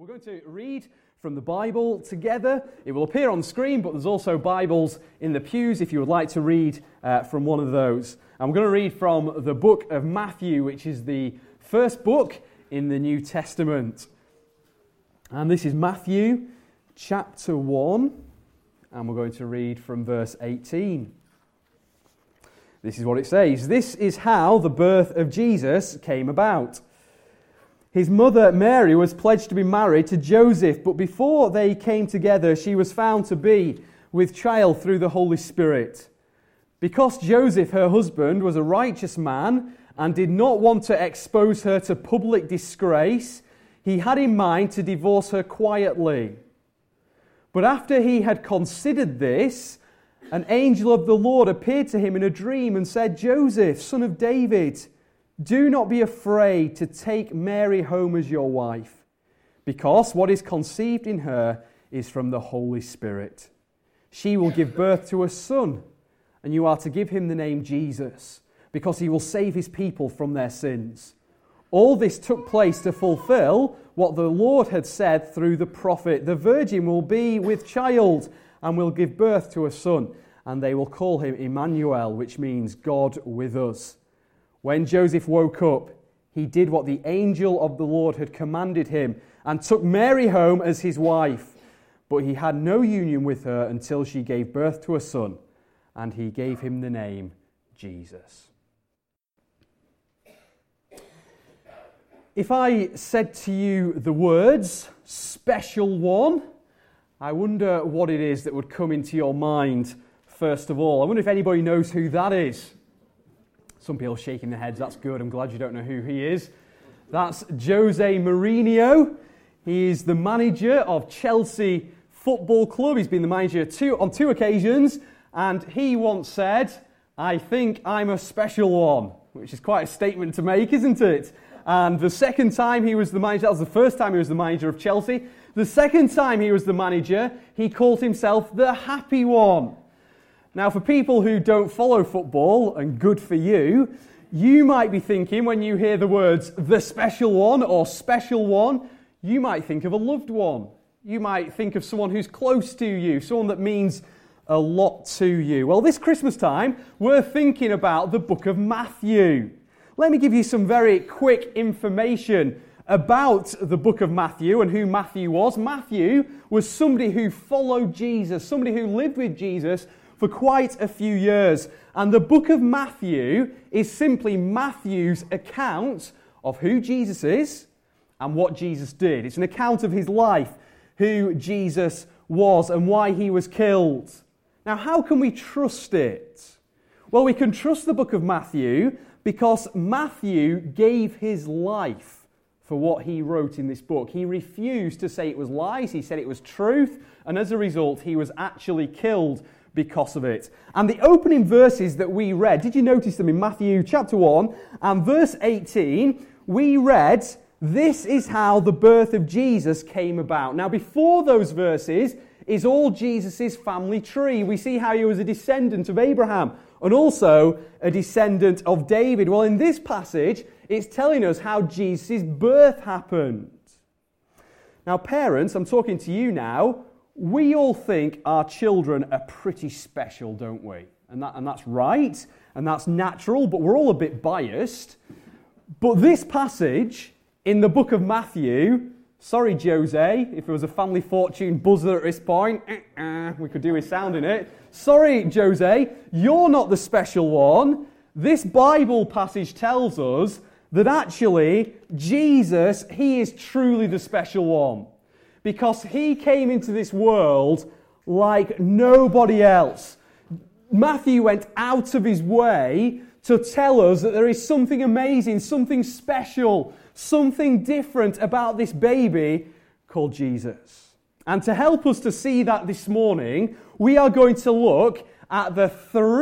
going to read from the Bible together. It will appear on the screen, but there's also Bibles in the pews if you would like to read from one of those. And we're going to read from the book of Matthew, which is the first book in the New Testament. And this is Matthew chapter 1, and we're going to read from verse 18. This is what it says. This is how the birth of Jesus came about. His mother Mary was pledged to be married to Joseph, but before they came together, she was found to be with child through the Holy Spirit. Because Joseph, her husband, was a righteous man and did not want to expose her to public disgrace, he had in mind to divorce her quietly. But after he had considered this, an angel of the Lord appeared to him in a dream and said, "Joseph, son of David, do not be afraid to take Mary home as your wife, because what is conceived in her is from the Holy Spirit. She will give birth to a son, and you are to give him the name Jesus, because he will save his people from their sins." All this took place to fulfill what the Lord had said through the prophet. "The virgin will be with child and will give birth to a son, and they will call him Emmanuel," which means God with us. When Joseph woke up, he did what the angel of the Lord had commanded him and took Mary home as his wife. But he had no union with her until she gave birth to a son, and he gave him the name Jesus. If I said to you the words, "special one," I wonder what it is that would come into your mind first of all. I wonder if anybody knows who that is. Some people shaking their heads. That's good. I'm glad you don't know who he is. That's Jose Mourinho. He is the manager of Chelsea Football Club. He's been the manager on two occasions, and he once said, "I think I'm a special one," which is quite a statement to make, isn't it? And the second time he was the manager, that was the first time he was the manager of Chelsea. The second time he was the manager, he called himself the happy one. Now, for people who don't follow football, and good for you, you might be thinking when you hear the words "the special one" or "special one," you might think of a loved one. You might think of someone who's close to you, someone that means a lot to you. Well, this Christmas time, we're thinking about the book of Matthew. Let me give you some very quick information about the book of Matthew and who Matthew was. Matthew was somebody who followed Jesus, somebody who lived with Jesus for quite a few years. And the book of Matthew is simply Matthew's account of who Jesus is and what Jesus did. It's an account of his life, who Jesus was and why he was killed. Now, how can we trust it? Well, we can trust the book of Matthew because Matthew gave his life for what he wrote in this book. He refused to say it was lies. He said it was truth. And as a result, he was actually killed because of it. And the opening verses that we read, did you notice them in Matthew chapter 1 and verse 18? We read, "This is how the birth of Jesus came about." Now, before those verses is all Jesus' family tree. We see how he was a descendant of Abraham and also a descendant of David. Well, in this passage, it's telling us how Jesus' birth happened. Now, parents, I'm talking to you now. We all think our children are pretty special, don't we? And that's right, and that's natural, but we're all a bit biased. But this passage in the book of Matthew, sorry, Jose, if there was a family fortune buzzer at this point, we could do with sound in it. Sorry, Jose, you're not the special one. This Bible passage tells us that actually Jesus, he is truly the special one. Because he came into this world like nobody else. Matthew went out of his way to tell us that there is something amazing, something special, something different about this baby called Jesus. And to help us to see that this morning, we are going to look at the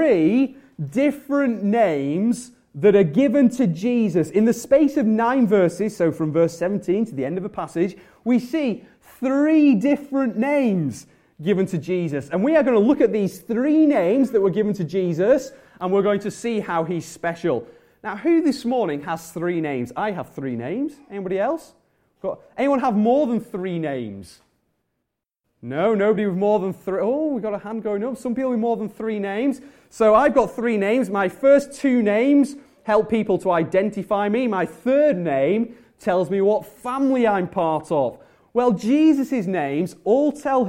3 different names that are given to Jesus. In the space of 9 verses, so from verse 17 to the end of the passage, we see 3 different names given to Jesus. And we are going to look at these 3 names that were given to Jesus, and we're going to see how he's special. Now, who this morning has 3 names? I have 3 names. Anybody else? Anyone have more than 3 names? No, nobody with more than 3. Oh, we've got a hand going up. Some people with more than 3 names. So I've got 3 names. My first 2 names help people to identify me. My third name tells me what family I'm part of. Well, Jesus' names all tell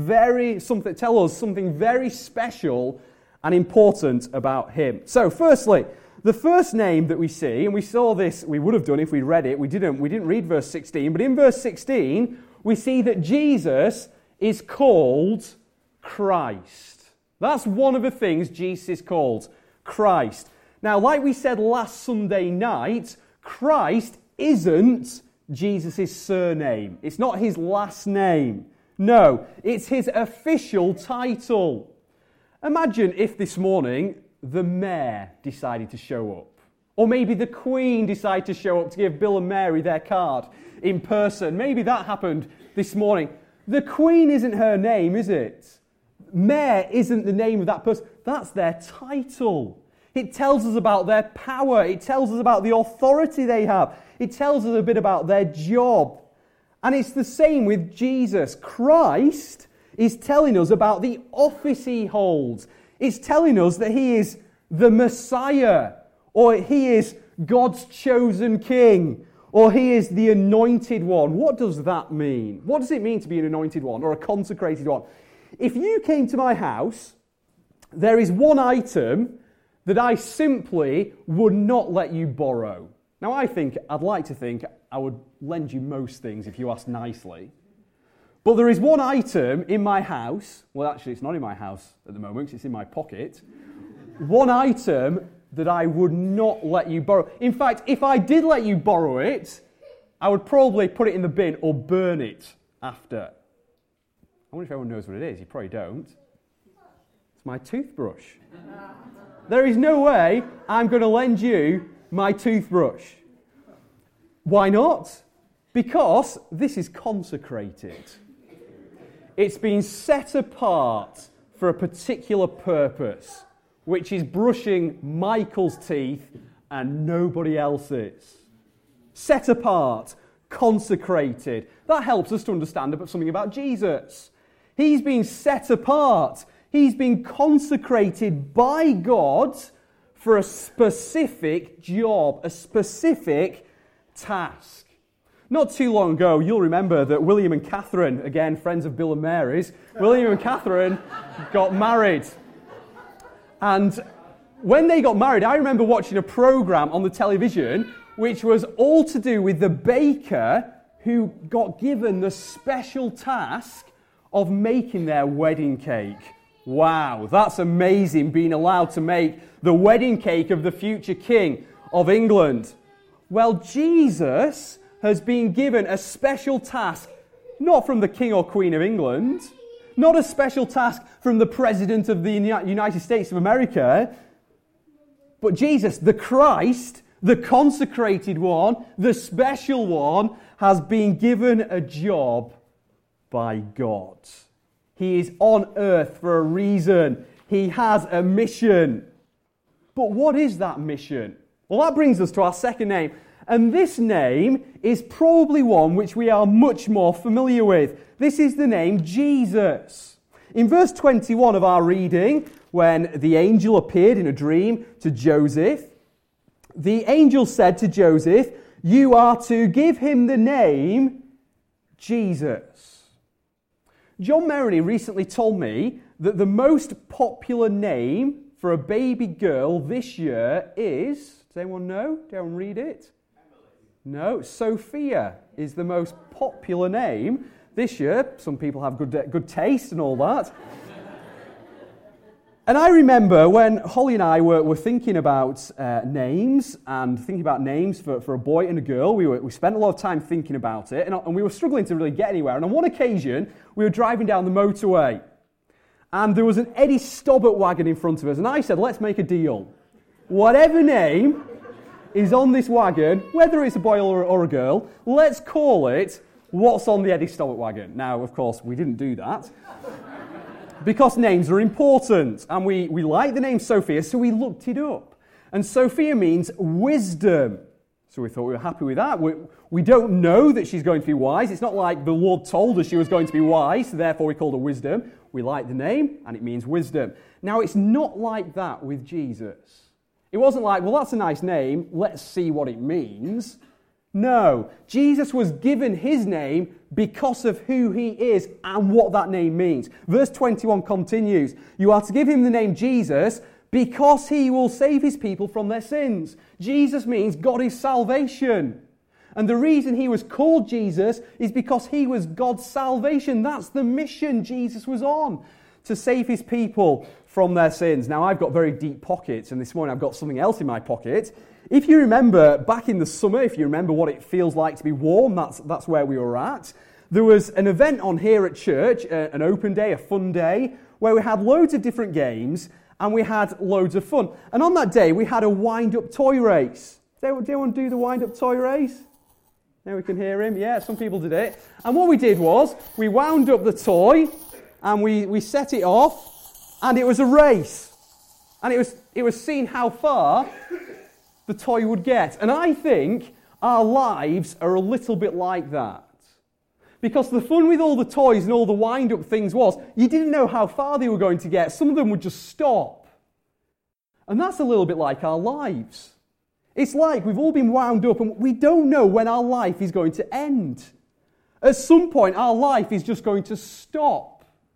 us something very special and important about him. So, firstly, the first name that we see, and we saw this, we would have done if we read it, we didn't read verse 16, but in verse 16, we see that Jesus is called Christ. That's one of the things Jesus is called, Christ. Now, like we said last Sunday night, Christ isn't Jesus' surname. It's not his last name. No, it's his official title. Imagine if this morning the mayor decided to show up. Or maybe the Queen decided to show up to give Bill and Mary their card in person. Maybe that happened this morning. The Queen isn't her name, is it? Mayor isn't the name of that person. That's their title. It tells us about their power. It tells us about the authority they have. It tells us a bit about their job. And it's the same with Jesus. Christ is telling us about the office he holds. It's telling us that he is the Messiah, or he is God's chosen king, or he is the anointed one. What does that mean? What does it mean to be an anointed one or a consecrated one? If you came to my house, there is one item that I simply would not let you borrow. Now, I'd like to think I would lend you most things if you asked nicely. But there is one item in my house, well, actually, it's not in my house at the moment, because it's in my pocket. One item that I would not let you borrow. In fact, if I did let you borrow it, I would probably put it in the bin or burn it after. I wonder if everyone knows what it is. You probably don't. It's my toothbrush. There is no way I'm going to lend you my toothbrush. Why not? Because this is consecrated. It's been set apart for a particular purpose, which is brushing Michael's teeth and nobody else's. Set apart, consecrated. That helps us to understand something about Jesus. He's been set apart. He's been consecrated by God for a specific job, a specific task. Not too long ago, you'll remember that William and Catherine, again, friends of Bill and Mary's, William and Catherine got married. And when they got married, I remember watching a program on the television which was all to do with the baker who got given the special task of making their wedding cake. Wow, that's amazing, being allowed to make the wedding cake of the future king of England. Well, Jesus has been given a special task, not from the King or Queen of England, not a special task from the President of the United States of America, but Jesus, the Christ, the consecrated one, the special one, has been given a job by God. He is on earth for a reason. He has a mission. But what is that mission? Well, that brings us to our second name. And this name is probably one which we are much more familiar with. This is the name Jesus. In verse 21 of our reading, when the angel appeared in a dream to Joseph, the angel said to Joseph, "You are to give him the name Jesus." John Merony recently told me that the most popular name for a baby girl this year is, does anyone know? Did anyone read it? No, Sophia is the most popular name this year. Some people have good taste and all that. And I remember when Holly and I were thinking about names and thinking about names for a boy and a girl. We spent a lot of time thinking about it, and we were struggling to really get anywhere. And on one occasion, we were driving down the motorway, and there was an Eddie Stobbart wagon in front of us. And I said, let's make a deal. Whatever name is on this wagon, whether it's a boy or a girl, let's call it What's on the Eddie Stobbart wagon. Now, of course, we didn't do that, because names are important, and we like the name Sophia, so we looked it up. And Sophia means wisdom. So we thought we were happy with that. We don't know that she's going to be wise. It's not like the Lord told us she was going to be wise, so therefore we called her wisdom. We like the name, and it means wisdom. Now, it's not like that with Jesus. It wasn't like, well, that's a nice name, let's see what it means. No, Jesus was given his name because of who he is and what that name means. Verse 21 continues, you are to give him the name Jesus because he will save his people from their sins. Jesus means God is salvation. And the reason he was called Jesus is because he was God's salvation. That's the mission Jesus was on, to save his people from their sins. Now, I've got very deep pockets, and this morning I've got something else in my pocket. If you remember, back in the summer, if you remember what it feels like to be warm, that's where we were at. There was an event on here at church, an open day, a fun day, where we had loads of different games, and we had loads of fun. And on that day, we had a wind-up toy race. Did anyone do the wind-up toy race? Now we can hear him. Yeah, some people did it. And what we did was, we wound up the toy, and we set it off, and it was a race. And it was seeing how far the toy would get. And I think our lives are a little bit like that. Because the fun with all the toys and all the wind-up things was, you didn't know how far they were going to get. Some of them would just stop. And that's a little bit like our lives. It's like we've all been wound up and we don't know when our life is going to end. At some point, our life is just going to stop.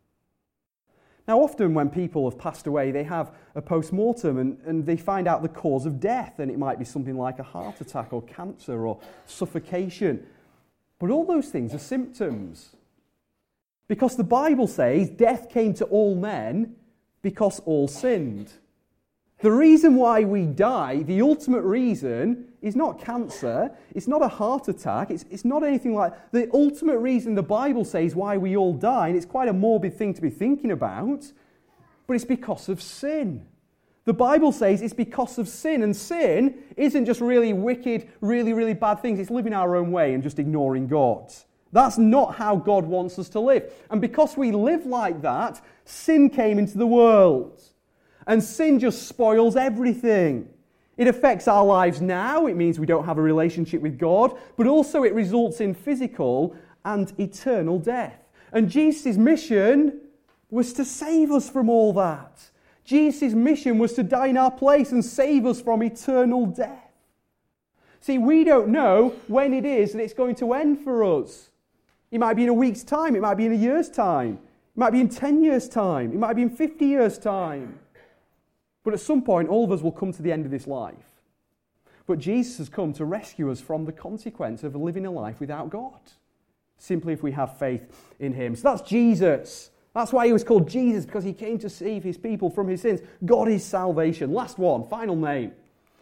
Now, often when people have passed away, they have a post-mortem and they find out the cause of death, and it might be something like a heart attack or cancer or suffocation. But all those things are symptoms. Because the Bible says death came to all men because all sinned. The reason why we die, the ultimate reason, is not cancer, it's not a heart attack, it's not anything like that. The ultimate reason the Bible says why we all die, and it's quite a morbid thing to be thinking about, but it's because of sin. The Bible says it's because of sin, and sin isn't just really wicked, really, really bad things. It's living our own way and just ignoring God. That's not how God wants us to live. And because we live like that, sin came into the world. And sin just spoils everything. It affects our lives now. It means we don't have a relationship with God. But also it results in physical and eternal death. And Jesus' mission was to save us from all that. Jesus' mission was to die in our place and save us from eternal death. See, we don't know when it is that it's going to end for us. It might be in a week's time. It might be in a year's time. It might be in 10 years' time. It might be in 50 years' time. But at some point, all of us will come to the end of this life. But Jesus has come to rescue us from the consequence of living a life without God. Simply if we have faith in him. So that's Jesus. That's why he was called Jesus, because he came to save his people from his sins. God is salvation. Last one, final name.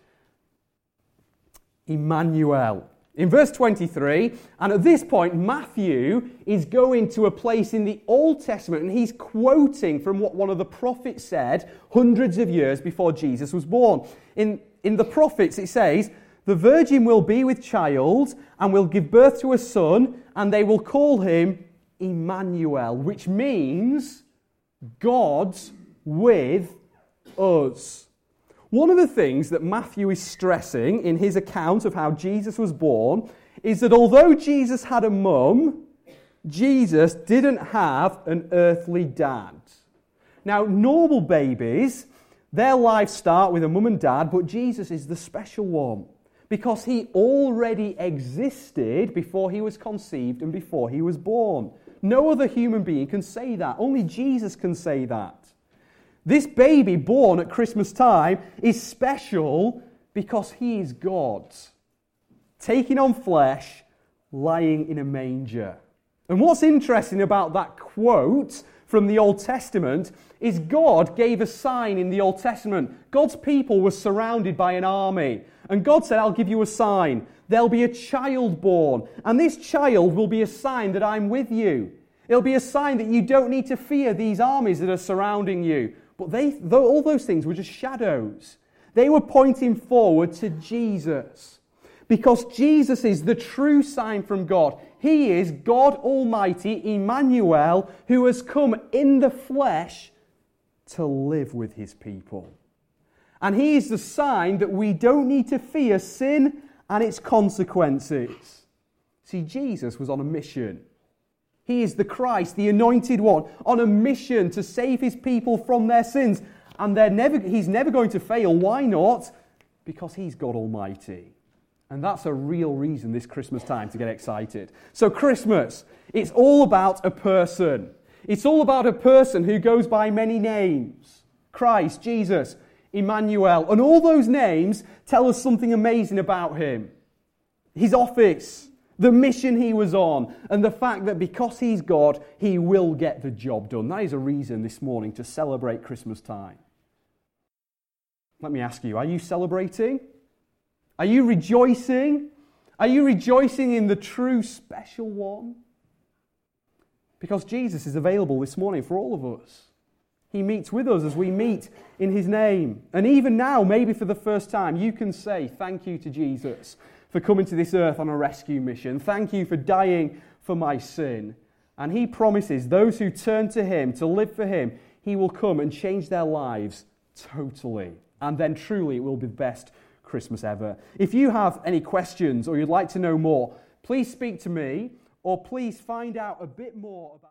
Emmanuel. In verse 23, and at this point, Matthew is going to a place in the Old Testament, and he's quoting from what one of the prophets said hundreds of years before Jesus was born. In the prophets, it says, the virgin will be with child and will give birth to a son, and they will call him Emmanuel, which means God with us. One of the things that Matthew is stressing in his account of how Jesus was born is that although Jesus had a mum, Jesus didn't have an earthly dad. Now, normal babies, their lives start with a mum and dad, but Jesus is the special one because he already existed before he was conceived and before he was born. No other human being can say that. Only Jesus can say that. This baby born at Christmas time is special because he is God, taking on flesh, lying in a manger. And what's interesting about that quote from the Old Testament is God gave a sign in the Old Testament. God's people were surrounded by an army. And God said, I'll give you a sign. There'll be a child born. And this child will be a sign that I'm with you. It'll be a sign that you don't need to fear these armies that are surrounding you. But all those things were just shadows. They were pointing forward to Jesus. Because Jesus is the true sign from God. He is God Almighty, Emmanuel, who has come in the flesh to live with his people. And he is the sign that we don't need to fear sin and its consequences. See, Jesus was on a mission. He is the Christ, the anointed one, on a mission to save his people from their sins. And he's never going to fail. Why not? Because he's God Almighty. And that's a real reason this Christmas time to get excited. So Christmas, it's all about a person. It's all about a person who goes by many names. Christ, Jesus, Emmanuel. And all those names tell us something amazing about him. His office, the mission he was on, and the fact that because he's God, he will get the job done. That is a reason this morning to celebrate Christmas time. Let me ask you, are you celebrating? Are you rejoicing? Are you rejoicing in the true special one? Because Jesus is available this morning for all of us. He meets with us as we meet in his name. And even now, maybe for the first time, you can say thank you to Jesus for coming to this earth on a rescue mission. Thank you for dying for my sin. And he promises those who turn to him, to live for him, he will come and change their lives totally. And then truly it will be the best Christmas ever. If you have any questions or you'd like to know more, please speak to me or please find out a bit more about